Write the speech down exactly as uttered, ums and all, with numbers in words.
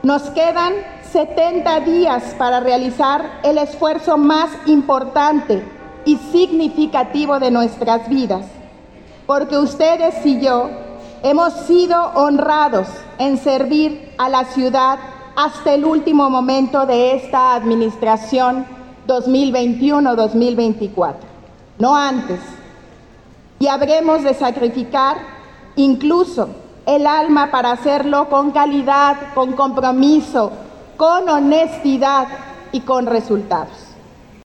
Nos quedan setenta días para realizar el esfuerzo más importante y significativo de nuestras vidas, porque ustedes y yo hemos sido honrados en servir a la ciudad hasta el último momento de esta administración dos mil veintiuno dos mil veinticuatro, no antes. Y habremos de sacrificar incluso el alma para hacerlo con calidad, con compromiso, con honestidad y con resultados.